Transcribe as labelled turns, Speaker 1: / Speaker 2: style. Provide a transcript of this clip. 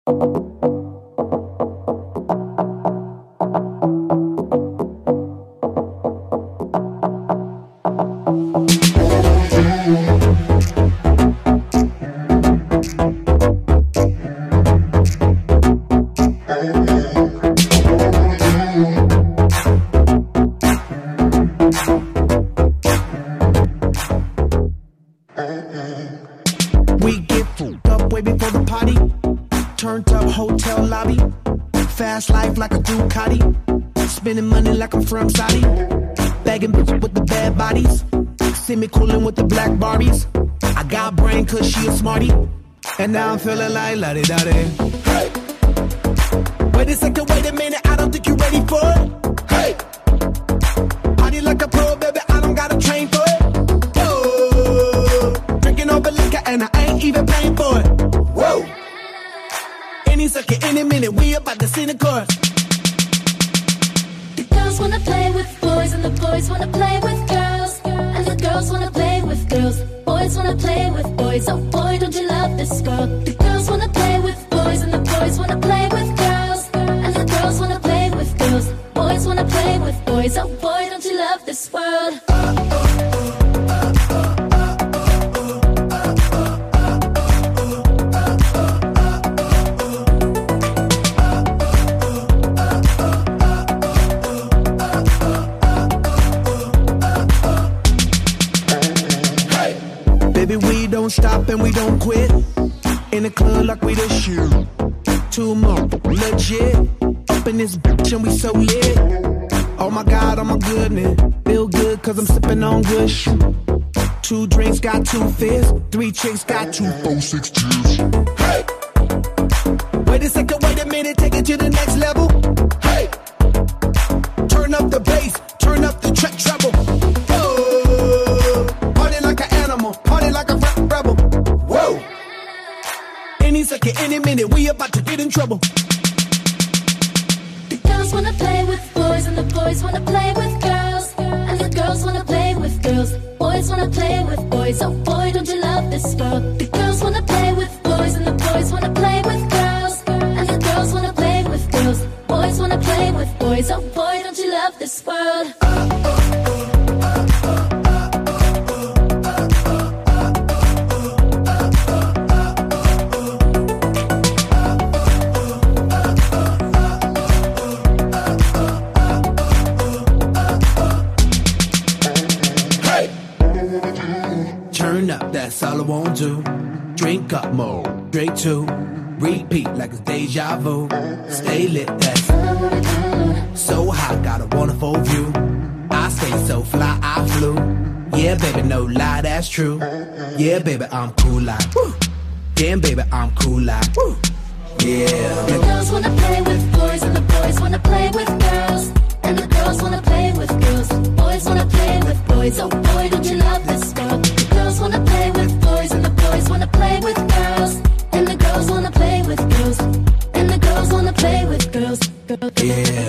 Speaker 1: We get fucked up way before the party. Turned up hotel lobby. Fast life like a Ducati. Spending money like I'm from Saudi. Bagging bitches with the bad bodies. See me coolin' with the black Barbies. I got brain cause she a smarty. And now I'm feeling like la-di-da-di. Hey! Wait a second, wait a minute, I don't think you're ready for it. Hey! Party like a pro, baby, I don't gotta train for it. Whoa! Drinking over liquor and I ain't even paying for it. Whoa! Any second, any minute, we about to see the chorus.
Speaker 2: The girls wanna play with boys and the boys wanna play with girls. And the girls wanna play with girls. Boys wanna play with boys. Oh boy, don't you love this girl? The girls wanna play with boys and the boys wanna play with girls. And the girls wanna play with girls. Boys wanna play with boys. Oh boy, don't you love this world?
Speaker 1: Baby, we don't stop and we don't quit. In the club like we the shit. 2 more, legit. Up in this bitch and we so lit. Oh my God, oh my goodness. Feel good cause I'm sipping on good shit. 2 drinks got 2 fists. 3 chicks got 2, 4, 6 cheers. Hey! Wait a second, wait a minute, take it to the next level. Hey! Turn up the bass, turn up the track treble. Like a rebel. Whoa! Any second, any minute, we about to get in trouble.
Speaker 2: The girls wanna play with boys and the boys wanna play with girls. And the girls wanna play with girls. Boys wanna play with boys. Oh boy, don't you love this world? The girls wanna play with boys and the boys wanna play with girls. And the girls wanna play with girls. Boys wanna play with boys. Oh boy, don't you love this world?
Speaker 1: Turn up, that's all I won't do. Drink up more, drink too. Repeat like it's deja vu. Stay lit, that's so hot, got a wonderful view. I stay so fly, I flew. Yeah, baby, no lie, that's true. Yeah, baby, I'm cool like woo. Damn, baby, I'm cool like woo. Yeah.
Speaker 2: The girls wanna play with boys and the boys wanna play with girls. And the girls wanna play with girls. Boys wanna play with boys. Oh boy, don't you love this girl? The girls wanna play with boys and the boys wanna play with girls. And the girls wanna play with girls. And the girls wanna play with girls.
Speaker 1: Yeah.